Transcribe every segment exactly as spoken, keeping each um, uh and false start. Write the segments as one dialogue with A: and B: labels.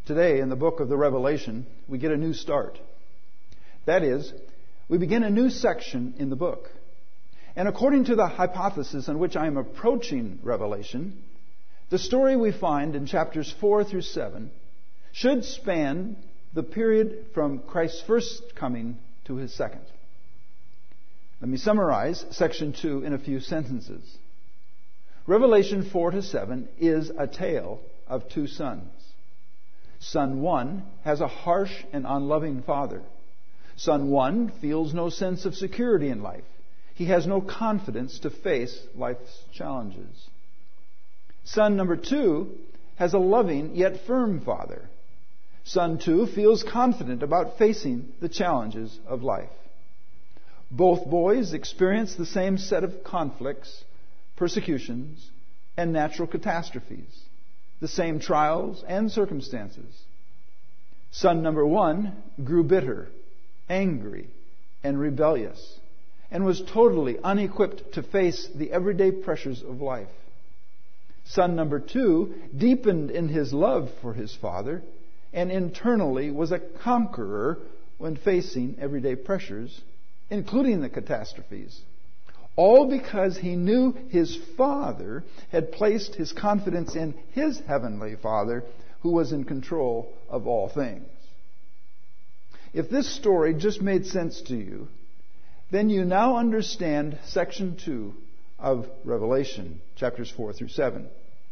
A: Today, in the book of the Revelation, we get a new start. That is, we begin a new section in the book. And according to the hypothesis on which I am approaching Revelation, the story we find in chapters four through seven should span the period from Christ's first coming to his second. Let me summarize section two in a few sentences. Revelation four to seven is a tale of two sons. Son one has a harsh and unloving father. Son one feels no sense of security in life. He has no confidence to face life's challenges. Son number two has a loving yet firm father. Son two feels confident about facing the challenges of life. Both boys experience the same set of conflicts, persecutions, and natural catastrophes, the same trials and circumstances. Son number one grew bitter, angry, and rebellious, and was totally unequipped to face the everyday pressures of life. Son number two deepened in his love for his father, and internally was a conqueror when facing everyday pressures, including the catastrophes. All because he knew his father had placed his confidence in his heavenly Father, who was in control of all things. If this story just made sense to you, then you now understand section two of Revelation, chapters four through seven.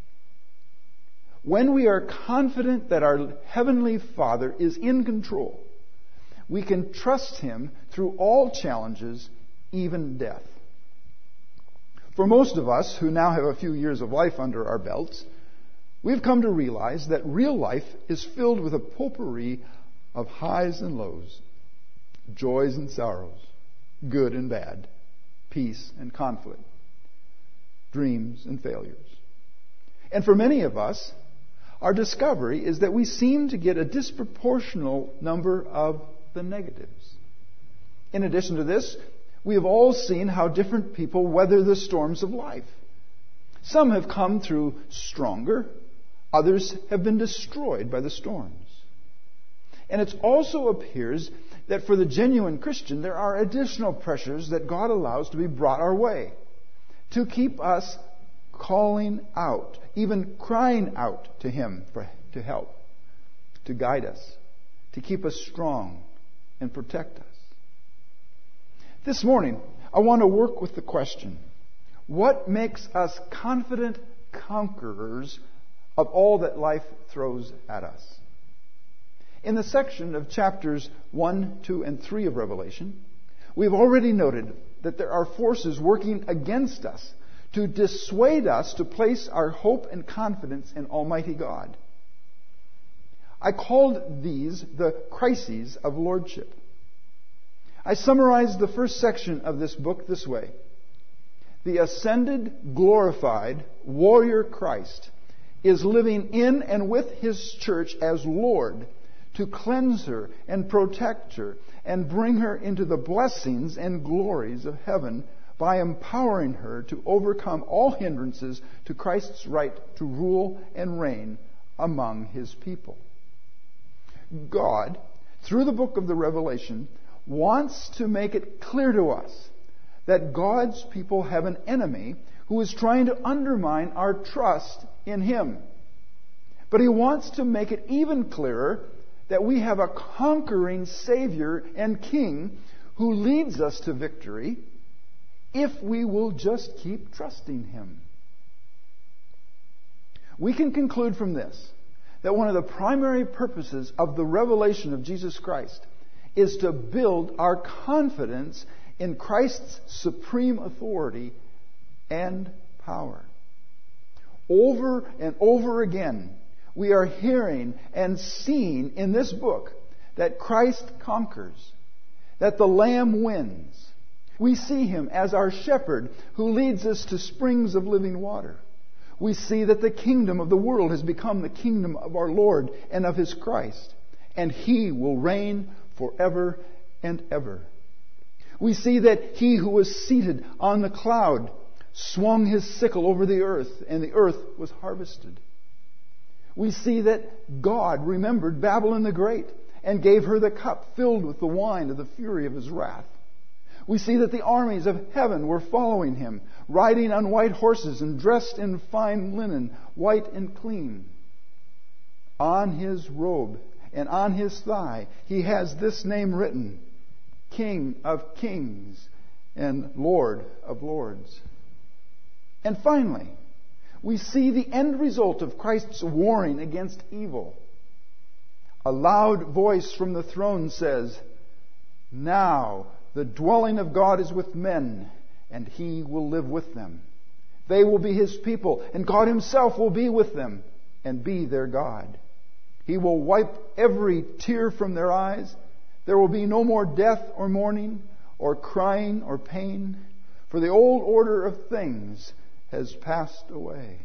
A: When we are confident that our heavenly Father is in control, we can trust him through all challenges, even death. For most of us who now have a few years of life under our belts, we've come to realize that real life is filled with a potpourri of highs and lows, joys and sorrows, good and bad, peace and conflict, dreams and failures. And for many of us, our discovery is that we seem to get a disproportional number of the negatives. In addition to this, we have all seen how different people weather the storms of life. Some have come through stronger, others have been destroyed by the storms. And it also appears that for the genuine Christian, there are additional pressures that God allows to be brought our way to keep us calling out, even crying out to him for, to help, to guide us, to keep us strong and protect us. This morning, I want to work with the question, what makes us confident conquerors of all that life throws at us? In the section of chapters one, two, and three of Revelation, we've already noted that there are forces working against us to dissuade us to place our hope and confidence in Almighty God. I called these the crises of lordship. I summarized the first section of this book this way. The ascended, glorified warrior Christ is living in and with his church as Lord to cleanse her and protect her and bring her into the blessings and glories of heaven by empowering her to overcome all hindrances to Christ's right to rule and reign among his people. God, through the book of the Revelation, wants to make it clear to us that God's people have an enemy who is trying to undermine our trust in him. But he wants to make it even clearer that we have a conquering Savior and King who leads us to victory if we will just keep trusting him. We can conclude from this that one of the primary purposes of the revelation of Jesus Christ is to build our confidence in Christ's supreme authority and power. Over and over again, we are hearing and seeing in this book that Christ conquers, that the Lamb wins. We see him as our shepherd who leads us to springs of living water. We see that the kingdom of the world has become the kingdom of our Lord and of his Christ, and he will reign forever and ever. We see that he who was seated on the cloud swung his sickle over the earth, and the earth was harvested. We see that God remembered Babylon the Great and gave her the cup filled with the wine of the fury of his wrath. We see that the armies of heaven were following him, riding on white horses and dressed in fine linen, white and clean. On his robe and on his thigh he has this name written, King of Kings and Lord of Lords. And finally, we see the end result of Christ's warring against evil. A loud voice from the throne says, "Now the dwelling of God is with men, and he will live with them. They will be his people, and God himself will be with them and be their God. He will wipe every tear from their eyes. There will be no more death or mourning or crying or pain, for the old order of things has passed away."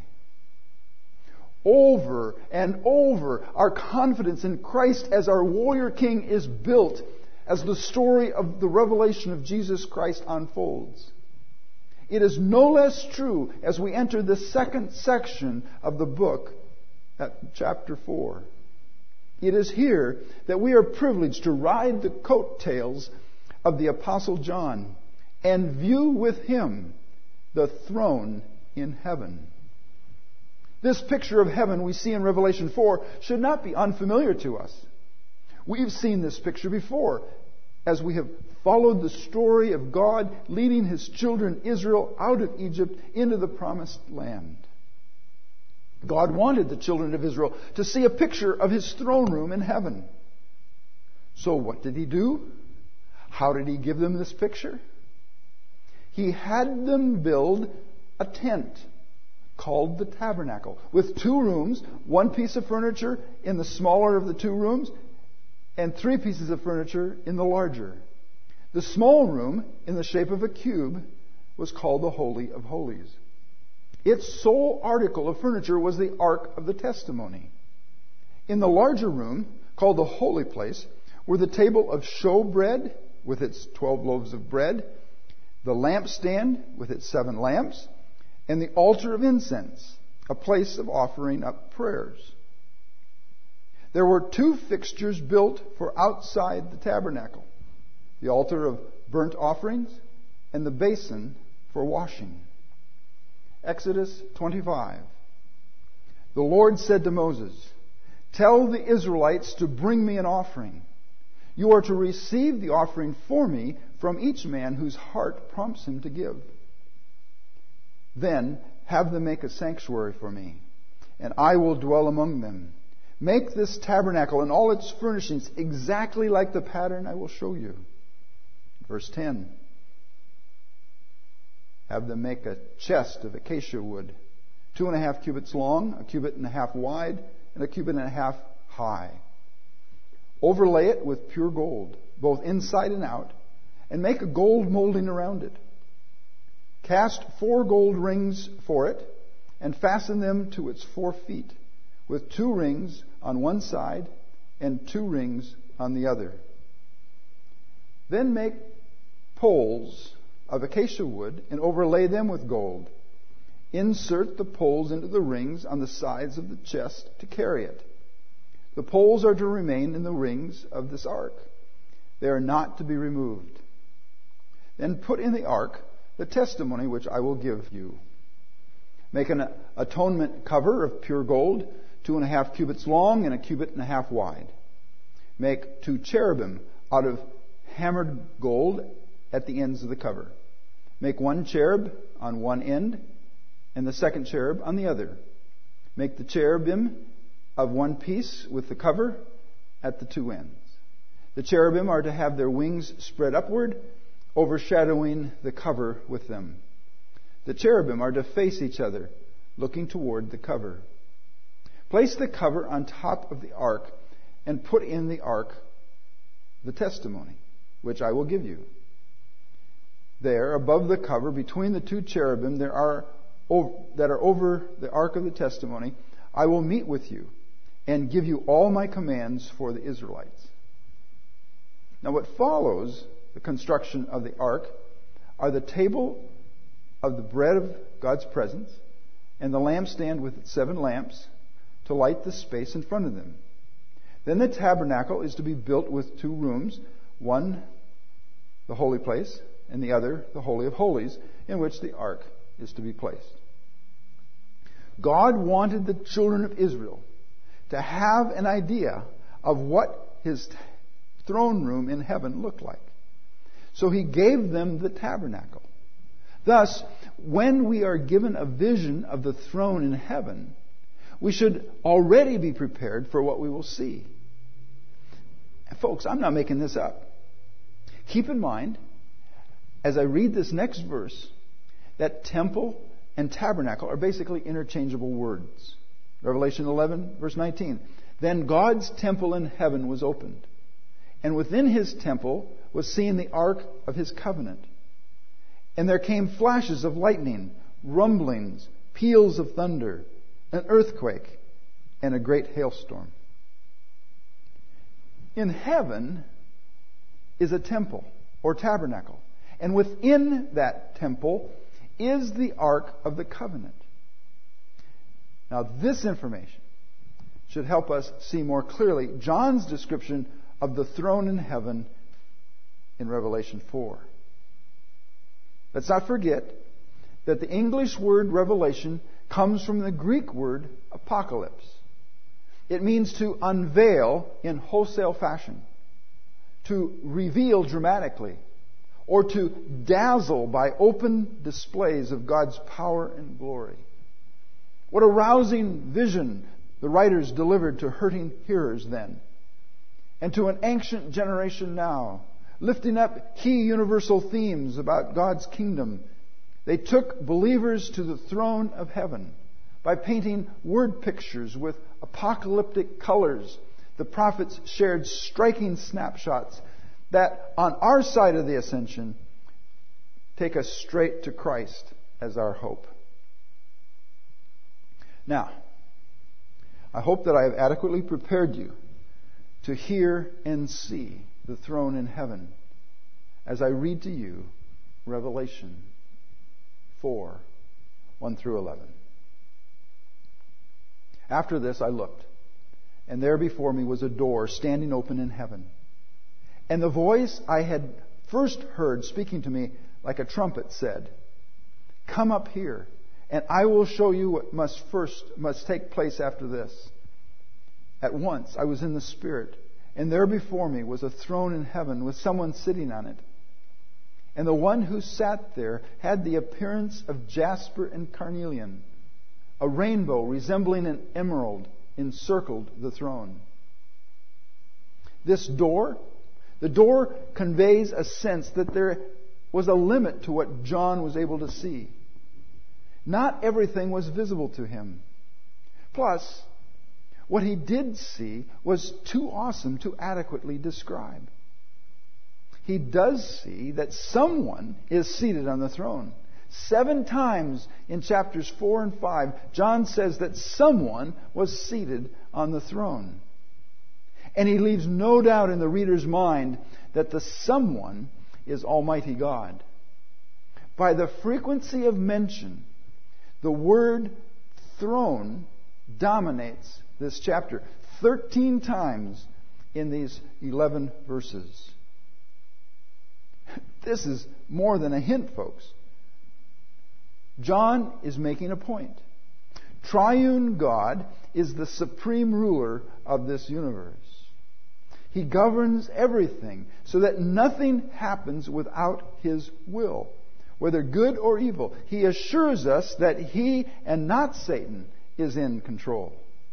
A: Over and over, our confidence in Christ as our warrior king is built as the story of the revelation of Jesus Christ unfolds. It is no less true as we enter the second section of the book at chapter four. It is here that we are privileged to ride the coattails of the Apostle John and view with him the throne in heaven. This picture of heaven we see in Revelation four should not be unfamiliar to us. We've seen this picture before as we have followed the story of God leading his children Israel out of Egypt into the promised land. God wanted the children of Israel to see a picture of his throne room in heaven. So what did he do? How did he give them this picture? He had them build a tent called the tabernacle, with two rooms, one piece of furniture in the smaller of the two rooms, and three pieces of furniture in the larger. The small room, in the shape of a cube, was called the Holy of Holies. Its sole article of furniture was the Ark of the Testimony. In the larger room, called the Holy Place, were the table of showbread with its twelve loaves of bread, the lampstand with its seven lamps, and the altar of incense, a place of offering up prayers. There were two fixtures built for outside the tabernacle, the altar of burnt offerings and the basin for washing. Exodus twenty-five. The Lord said to Moses, "Tell the Israelites to bring me an offering. You are to receive the offering for me from each man whose heart prompts him to give. Then have them make a sanctuary for me, and I will dwell among them. Make this tabernacle and all its furnishings exactly like the pattern I will show you." Verse ten. Have them make a chest of acacia wood, two and a half cubits long, a cubit and a half wide, and a cubit and a half high. Overlay it with pure gold, both inside and out, and make a gold molding around it. Cast four gold rings for it, and fasten them to its four feet, with two rings on one side and two rings on the other. Then make poles of acacia wood and overlay them with gold. Insert the poles into the rings on the sides of the chest to carry it. The poles are to remain in the rings of this ark. They are not to be removed. Then put in the ark the testimony which I will give you. Make an atonement cover of pure gold, two and a half cubits long and a cubit and a half wide. Make two cherubim out of hammered gold at the ends of the cover. Make one cherub on one end and the second cherub on the other. Make the cherubim of one piece with the cover at the two ends. The cherubim are to have their wings spread upward, overshadowing the cover with them. The cherubim are to face each other, looking toward the cover. Place the cover on top of the ark and put in the ark the testimony, which I will give you. There, above the cover, between the two cherubim there are that are over the ark of the testimony, I will meet with you and give you all my commands for the Israelites. Now what follows the construction of the ark are the table of the bread of God's presence and the lampstand with its seven lamps to light the space in front of them. Then the tabernacle is to be built with two rooms, one the holy place, and the other the Holy of Holies, in which the ark is to be placed. God wanted the children of Israel to have an idea of what his throne room in heaven looked like. So he gave them the tabernacle. Thus, when we are given a vision of the throne in heaven, we should already be prepared for what we will see. Folks, I'm not making this up. Keep in mind, as I read this next verse, that temple and tabernacle are basically interchangeable words. Revelation eleven, verse nineteen. Then God's temple in heaven was opened, and within his temple was seen the ark of his covenant. And there came flashes of lightning, rumblings, peals of thunder, an earthquake, and a great hailstorm. In heaven is a temple or tabernacle. And within that temple is the Ark of the Covenant. Now, this information should help us see more clearly John's description of the throne in heaven in Revelation four. Let's not forget that the English word revelation comes from the Greek word apocalypse. It means to unveil in wholesale fashion, to reveal dramatically, or to dazzle by open displays of God's power and glory. What a rousing vision the writers delivered to hurting hearers then, and to an ancient generation now, lifting up key universal themes about God's kingdom. They took believers to the throne of heaven by painting word pictures with apocalyptic colors. The prophets shared striking snapshots that on our side of the ascension take us straight to Christ as our hope. Now, I hope that I have adequately prepared you to hear and see the throne in heaven as I read to you Revelation four, one through eleven. After this I looked, and there before me was a door standing open in heaven. And the voice I had first heard speaking to me like a trumpet said, "Come up here, and I will show you what must first must take place after this." At once I was in the Spirit, and there before me was a throne in heaven with someone sitting on it. And the one who sat there had the appearance of jasper and carnelian. A rainbow resembling an emerald encircled the throne. This door, the door conveys a sense that there was a limit to what John was able to see. Not everything was visible to him. Plus, what he did see was too awesome to adequately describe. He does see that someone is seated on the throne. Seven times in chapters four and five, John says that someone was seated on the throne. And he leaves no doubt in the reader's mind that the someone is Almighty God. By the frequency of mention, the word throne dominates this chapter. Thirteen times in these eleven verses. This is more than a hint, folks. John is making a point. Triune God is the supreme ruler of this universe. He governs everything so that nothing happens without His will, whether good or evil. He assures us that He and not Satan is in control.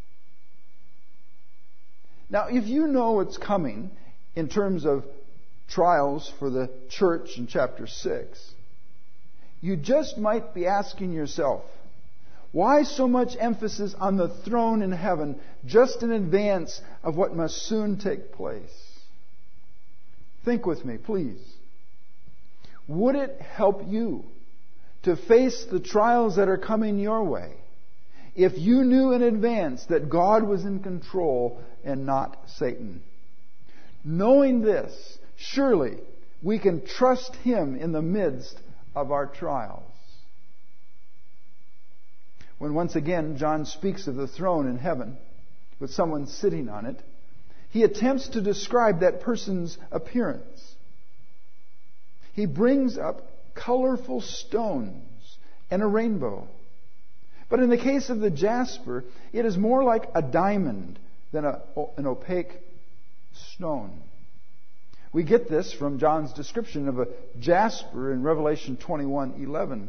A: Now, if you know what's coming in terms of trials for the church in chapter six, you just might be asking yourself, why so much emphasis on the throne in heaven just in advance of what must soon take place? Think with me, please. Would it help you to face the trials that are coming your way if you knew in advance that God was in control and not Satan? Knowing this, surely we can trust Him in the midst of our trials. When once again John speaks of the throne in heaven, with someone sitting on it, he attempts to describe that person's appearance. He brings up colorful stones and a rainbow. But in the case of the jasper, it is more like a diamond than a, an opaque stone. We get this from John's description of a jasper in Revelation twenty-one eleven.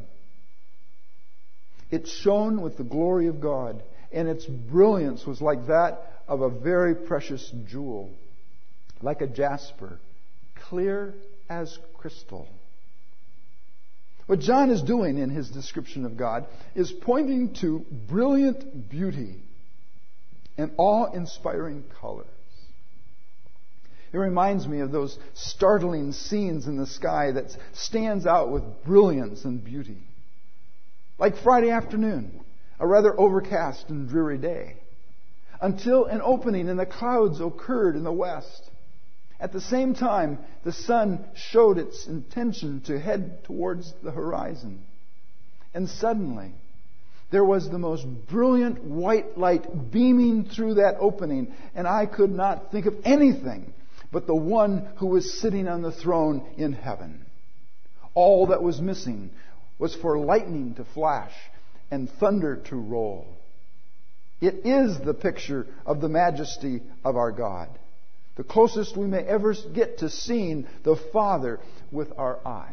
A: It shone with the glory of God, and its brilliance was like that of a very precious jewel, like a jasper, clear as crystal. What John is doing in his description of God is pointing to brilliant beauty and awe-inspiring colors. It reminds me of those startling scenes in the sky that stands out with brilliance and beauty. Like Friday afternoon, a rather overcast and dreary day, until an opening in the clouds occurred in the west. At the same time, the sun showed its intention to head towards the horizon. And suddenly, there was the most brilliant white light beaming through that opening, and I could not think of anything but the one who was sitting on the throne in heaven. All that was missing was for lightning to flash and thunder to roll. It is the picture of the majesty of our God, the closest we may ever get to seeing the Father with our eyes.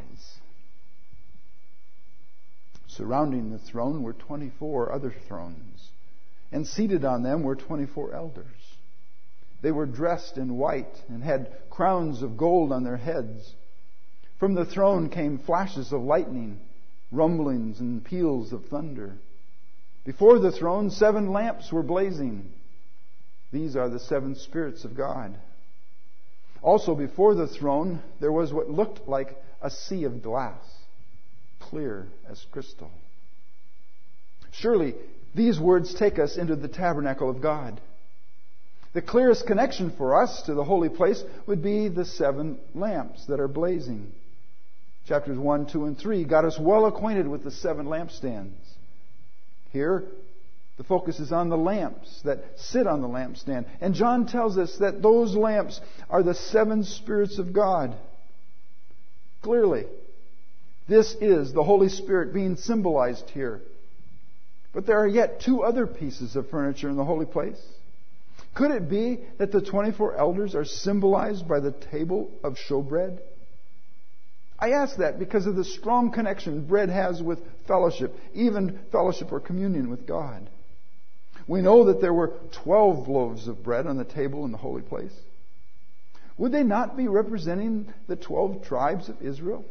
A: Surrounding the throne were twenty-four other thrones, and seated on them were twenty-four elders. They were dressed in white and had crowns of gold on their heads. From the throne came flashes of lightning, rumblings and peals of thunder. Before the throne, seven lamps were blazing. These are the seven spirits of God. Also before the throne, there was what looked like a sea of glass, clear as crystal. Surely, these words take us into the tabernacle of God. The clearest connection for us to the holy place would be the seven lamps that are blazing. Chapters one, two, and three got us well acquainted with the seven lampstands. Here, the focus is on the lamps that sit on the lampstand. And John tells us that those lamps are the seven spirits of God. Clearly, this is the Holy Spirit being symbolized here. But there are yet two other pieces of furniture in the holy place. Could it be that the twenty-four elders are symbolized by the table of showbread? I ask that because of the strong connection bread has with fellowship, even fellowship or communion with God. We know that there were twelve loaves of bread on the table in the holy place. Would they not be representing the twelve tribes of Israel?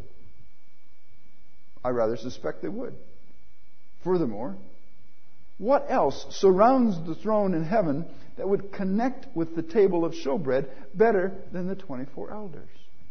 A: I rather suspect they would. Furthermore, what else surrounds the throne in heaven that would connect with the table of showbread better than the twenty-four elders?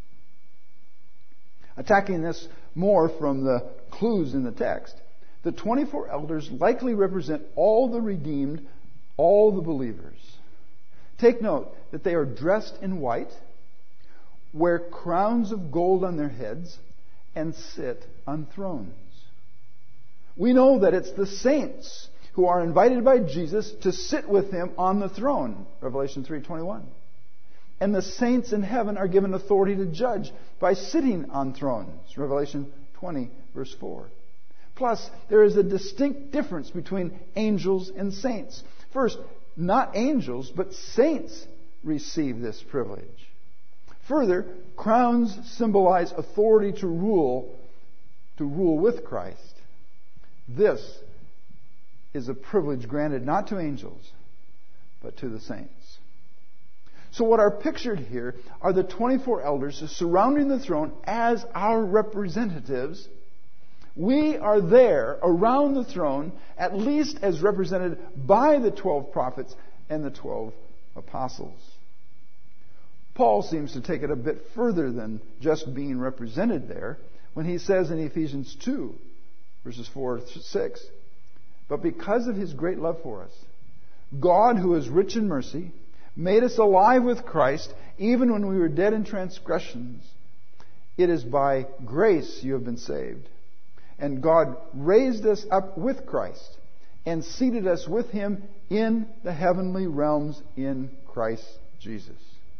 A: Attacking this more from the clues in the text, the twenty-four elders likely represent all the redeemed, all the believers. Take note that they are dressed in white, wear crowns of gold on their heads, and sit on thrones. We know that it's the saints who are invited by Jesus to sit with him on the throne, Revelation three twenty-one. And the saints in heaven are given authority to judge by sitting on thrones, Revelation twenty, verse four. Plus, there is a distinct difference between angels and saints. First, not angels, but saints receive this privilege. Further, crowns symbolize authority to rule, to rule with Christ. This is a privilege granted not to angels, but to the saints. So what are pictured here are the twenty-four elders surrounding the throne as our representatives. We are there around the throne, at least as represented by the twelve prophets and the twelve apostles. Paul seems to take it a bit further than just being represented there when he says in Ephesians two, verses four to six, "But because of his great love for us, God, who is rich in mercy, made us alive with Christ, even when we were dead in transgressions. It is by grace you have been saved. And God raised us up with Christ and seated us with Him in the heavenly realms in Christ Jesus.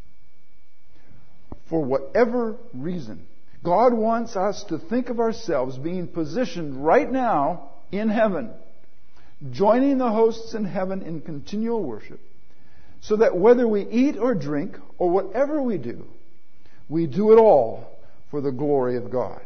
A: For whatever reason, God wants us to think of ourselves being positioned right now in heaven, joining the hosts in heaven in continual worship, so that whether we eat or drink or whatever we do, we do it all for the glory of God.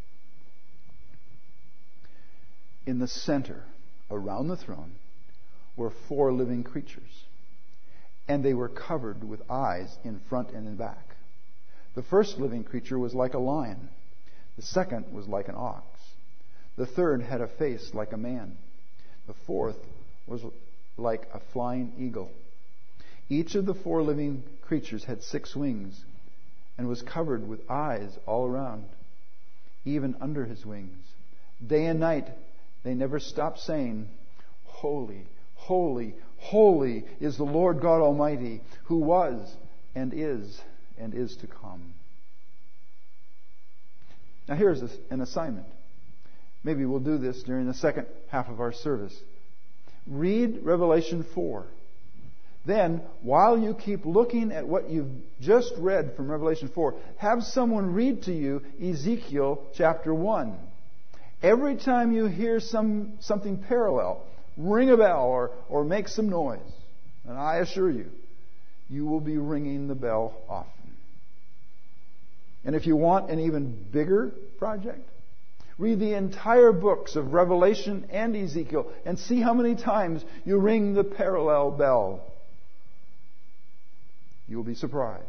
A: In the center, around the throne, were four living creatures, and they were covered with eyes in front and in back. The first living creature was like a lion. The second was like an ox. The third had a face like a man. The fourth was like a flying eagle. Each of the four living creatures had six wings and was covered with eyes all around, even under his wings. Day and night they never stopped saying, "Holy, holy, holy is the Lord God Almighty, who was and is and is to come." Now here's an assignment. Maybe we'll do this during the second half of our service. Read Revelation four. Then, while you keep looking at what you've just read from Revelation four, have someone read to you Ezekiel chapter one. Every time you hear some something parallel, ring a bell or, or make some noise. And I assure you, you will be ringing the bell often. And if you want an even bigger project, read the entire books of Revelation and Ezekiel and see how many times you ring the parallel bell. You will be surprised.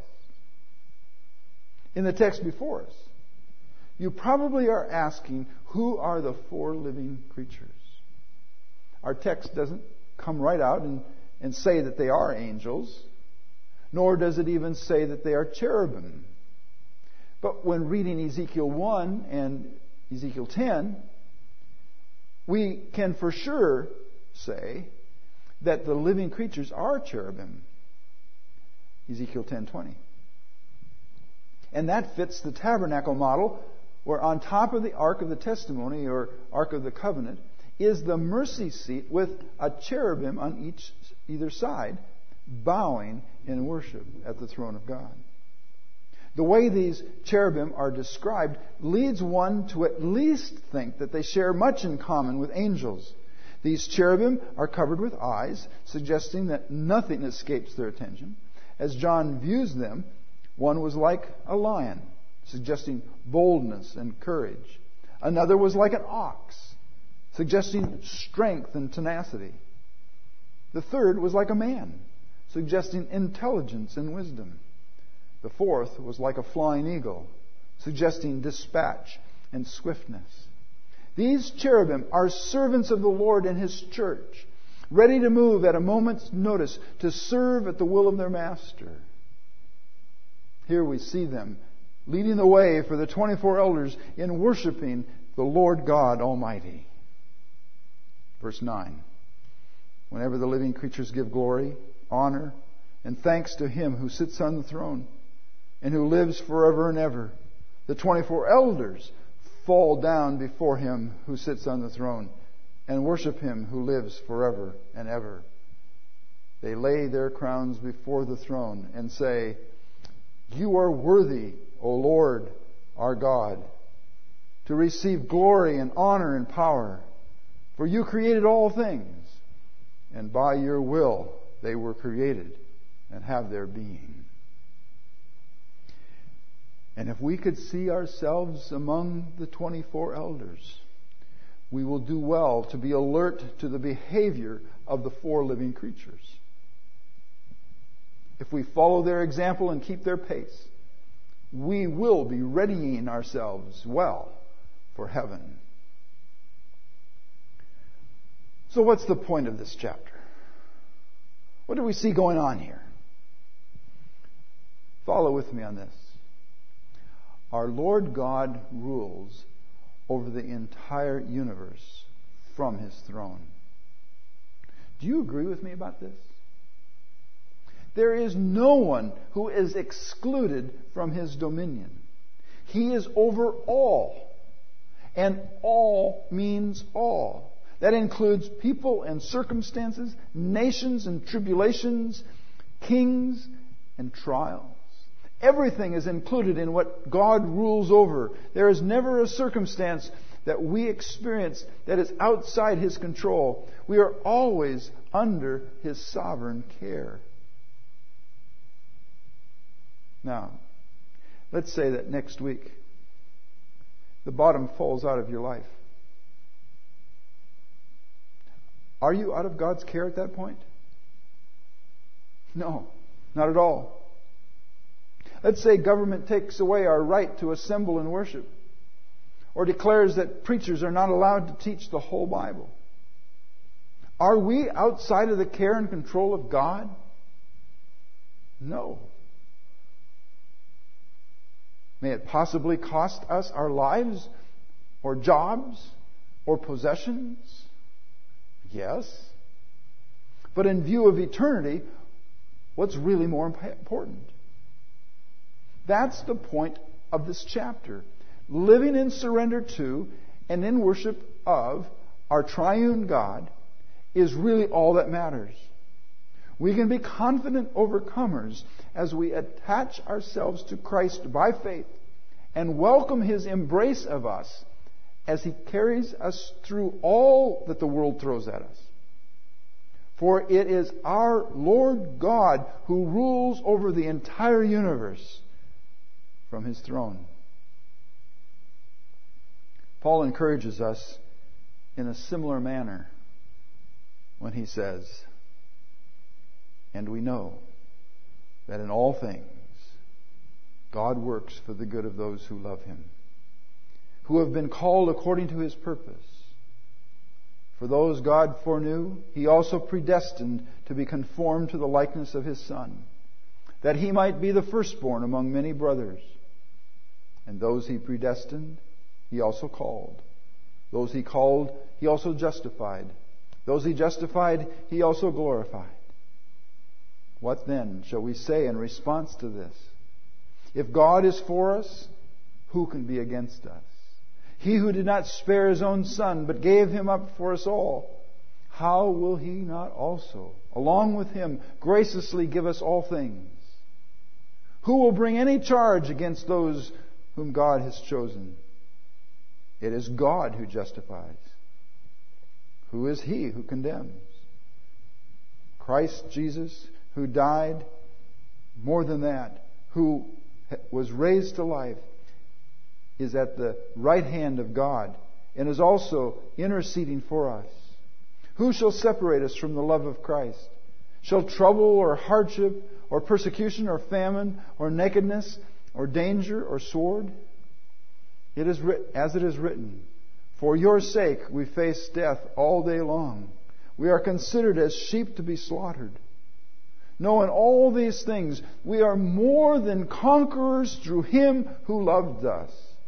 A: In the text before us, you probably are asking, who are the four living creatures? Our text doesn't come right out and, and say that they are angels, nor does it even say that they are cherubim. But when reading Ezekiel one and Ezekiel ten, we can for sure say that the living creatures are cherubim. Ezekiel ten twenty. And that fits the tabernacle model, where on top of the Ark of the Testimony, or Ark of the Covenant, is the mercy seat with a cherubim on each either side, bowing in worship at the throne of God. The way these cherubim are described leads one to at least think that they share much in common with angels. These cherubim are covered with eyes, suggesting that nothing escapes their attention. As John views them, one was like a lion, suggesting boldness and courage. Another was like an ox, suggesting strength and tenacity. The third was like a man, suggesting intelligence and wisdom. The fourth was like a flying eagle, suggesting dispatch and swiftness. These cherubim are servants of the Lord and His church, ready to move at a moment's notice to serve at the will of their master. Here we see them leading the way for the twenty-four elders in worshiping the Lord God Almighty. Verse nine. Whenever the living creatures give glory, honor, and thanks to Him who sits on the throne and who lives forever and ever, the twenty-four elders fall down before Him who sits on the throne and worship Him who lives forever and ever. They lay their crowns before the throne and say, "You are worthy, O Lord, our God, to receive glory and honor and power. For you created all things, and by your will they were created and have their being." And if we could see ourselves among the twenty-four elders, we will do well to be alert to the behavior of the four living creatures. If we follow their example and keep their pace, we will be readying ourselves well for heaven. So what's the point of this chapter? What do we see going on here? Follow with me on this. Our Lord God rules over the entire universe from His throne. Do you agree with me about this? There is no one who is excluded from His dominion. He is over all. And all means all. That includes people and circumstances, nations and tribulations, kings and trials. Everything is included in what God rules over. There is never a circumstance that we experience that is outside His control. We are always under His sovereign care. Now, let's say that next week the bottom falls out of your life. Are you out of God's care at that point? No, not at all. Let's say government takes away our right to assemble and worship, or declares that preachers are not allowed to teach the whole Bible. Are we outside of the care and control of God? No. May it possibly cost us our lives, or jobs, or possessions? Yes. But in view of eternity, what's really more important? That's the point of this chapter. Living in surrender to and in worship of our triune God is really all that matters. We can be confident overcomers as we attach ourselves to Christ by faith and welcome His embrace of us as He carries us through all that the world throws at us. For it is our Lord God who rules over the entire universe from His throne. Paul encourages us in a similar manner when he says, "And we know that in all things God works for the good of those who love Him, who have been called according to His purpose. For those God foreknew, He also predestined to be conformed to the likeness of His Son, that He might be the firstborn among many brothers. And those He predestined, He also called. Those He called, He also justified. Those He justified, He also glorified. What then shall we say in response to this? If God is for us, who can be against us? He who did not spare His own Son, but gave Him up for us all, how will He not also, along with Him, graciously give us all things? Who will bring any charge against those whom God has chosen? It is God who justifies. Who is he who condemns? Christ Jesus, who died, more than that, who was raised to life, is at the right hand of God and is also interceding for us. Who shall separate us from the love of Christ? Shall trouble or hardship or persecution or famine or nakedness or danger or sword? It is writ- as it is written, for your sake we face death all day long. We are considered as sheep to be slaughtered. No, in all these things we are more than conquerors through Him who loved us.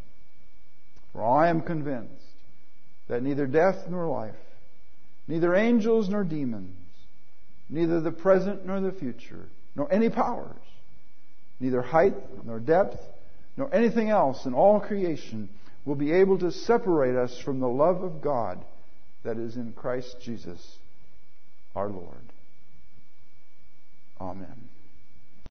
A: For I am convinced that neither death nor life, neither angels nor demons, neither the present nor the future, nor any powers, neither height nor depth, nor anything else in all creation will be able to separate us from the love of God that is in Christ Jesus our Lord. Amen.